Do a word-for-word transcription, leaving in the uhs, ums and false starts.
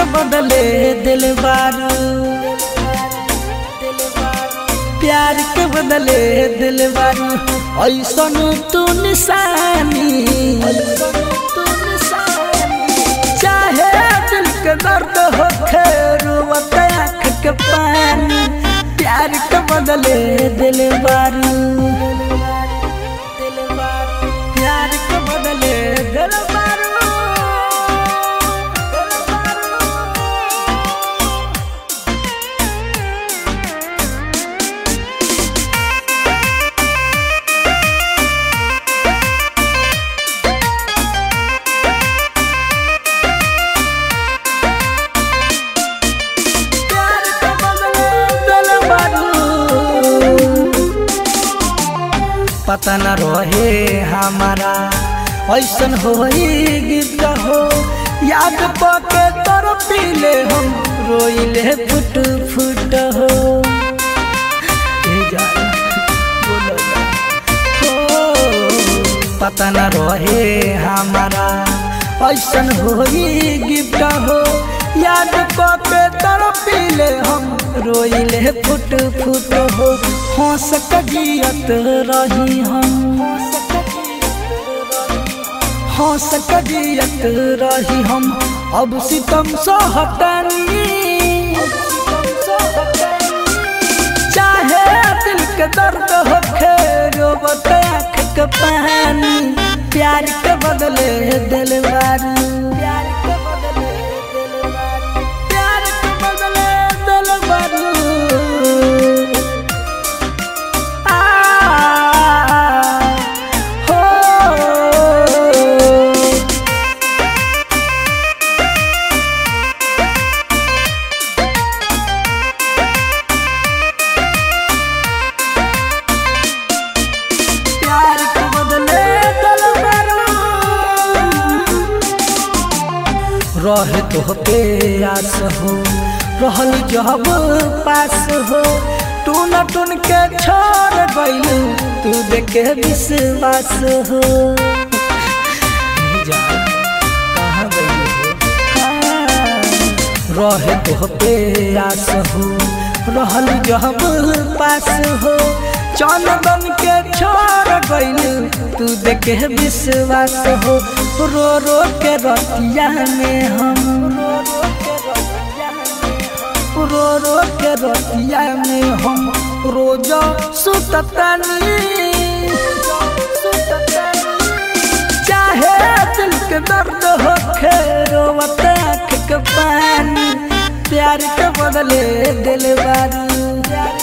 बदले दिल बारू, प्यार के बदले दिल बारू, ऐसन तू निशानी, चाहे दिल के दर्द हो रोवत आँख के पानी, प्यार के बदले दिल बारू, प्यार के बदले दिल बारू। पता न रहे हमारा ऐसन होई गीत हो, याद पके तोर पीले हम रोइले फुट फुट हो, पता न रहे हमारा ऐसन होई गीत हो, याद पके तोर पीले हम रोइले फुट फुट हो, हंस के जियत रही हम, हंस के जियत रही हम, अब सितम सहतनी, चाहे दिल के दर्द होखे रोवत आँख के पानी, प्यार के बदले दिल बारू, प्यार के बदले दिल बारू, प्यार के बदले दिल बारू। रहे तो पे आस हो रहल जब पास हो, टून टून के छोड़ गइलू तू देखे विश्वास हो, कहाँ गइलू हो, रहे तो पे आस हो रहल जब पास हो, चंदन के छोड़ गइलू तू देखे विश्वास हो, रो रो के रतिया में हम, रो रो के रतिया में हम रोज सुततनी, चाहे दिल के दर्द होखे रोवत आँख के पानी, प्यार के बदले दिल बारू।